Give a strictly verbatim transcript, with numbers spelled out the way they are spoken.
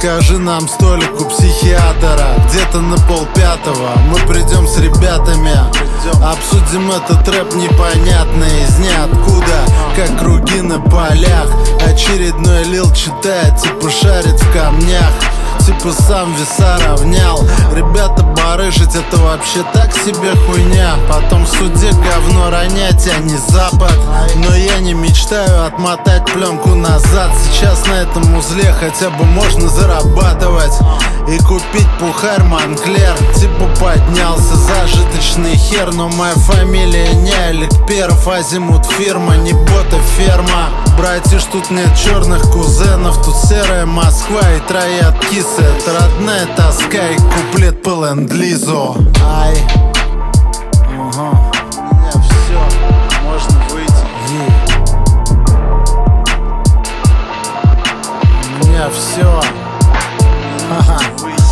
Закажи нам столик у психиатра. Где-то на полпятого мы придем с ребятами. Обсудим этот рэп непонятный из ниоткуда, как круги на полях. Очередной лил читает, типа шарит в камнях, типа сам веса равнял. Ребята, барыжить это вообще так себе хуйня. Потом в суде говно ронять, а не Запад. Но я не мечтаю отмотать пленку назад. Сейчас на этом узле хотя бы можно зарабатывать и купить пухарь Монклер. Типа поднялся зажиточный хер, но моя фамилия не Олег Перов. Азимут фирма, не бота ферма. Братиш, тут нет черных кузенов, тут серая Москва и троят кисы. Это родная тоска и куплет по ленд-лизу. Ай, ага. У меня все, можно выйти. У меня все. Ха-ха.